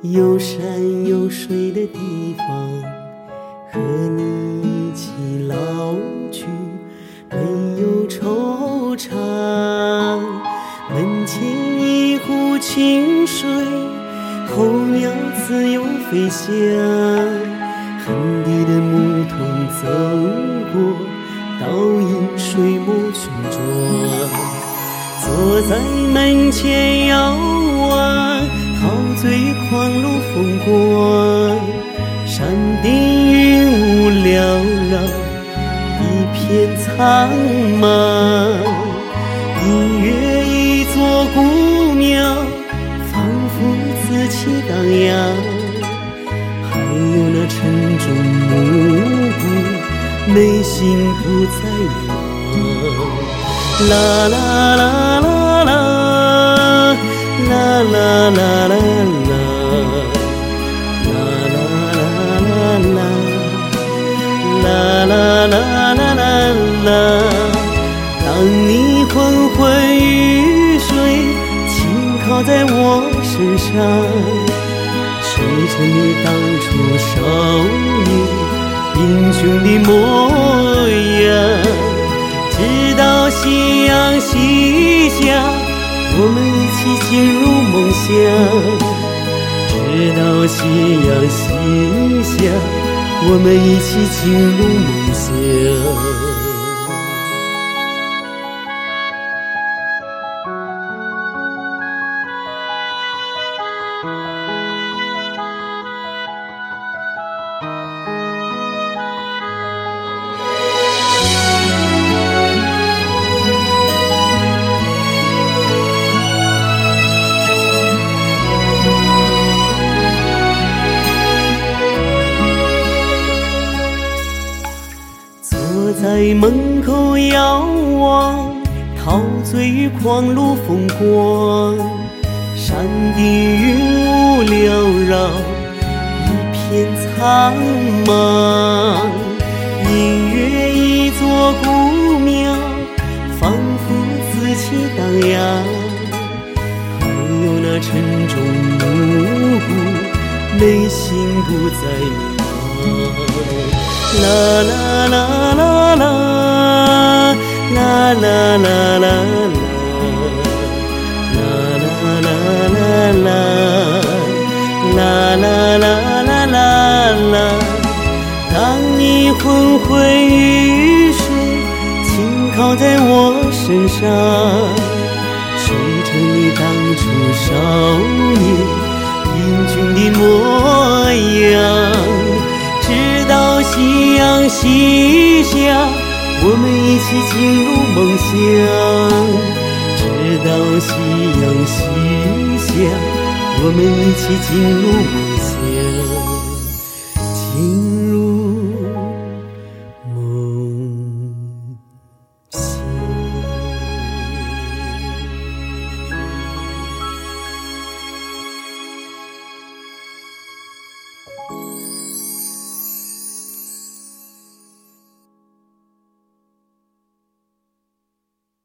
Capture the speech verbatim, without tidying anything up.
有山有水的地方，和你一起老去，没有惆怅。门前一湖清水，候鸟自由飞翔。横笛的牧童走过，倒影水墨群转。坐在门前遥望，陶醉狂露风光。山顶云雾缭绕，一片苍茫。音乐一座古庙，仿佛紫气荡漾。还有那沉重暮鼓，内心不再迷茫。啦啦啦啦啦，啦啦啦啦啦，啦啦啦啦啦，啦啦啦啦啦啦。当你昏昏欲睡，轻靠在我身上，睡着你当初少年英雄的模样。直到夕阳西下，我们一起进入梦乡。直到夕阳西下，我们一起进入梦乡。坐在门口遥望，陶醉于狂露风光。山顶云雾缭绕，一片苍茫。音乐一座古庙，仿佛紫气荡漾。还有那沉重暮鼓，内心不再迷茫。啦啦啦啦啦，啦啦啦啦啦，啦啦啦啦啦，啦啦啦啦啦啦。当你昏昏欲睡，轻靠在我身上，睡着你当初少年英俊的模样。直到夕阳西下，我们一起进入梦乡。直到夕阳西下，我们一起进入梦乡。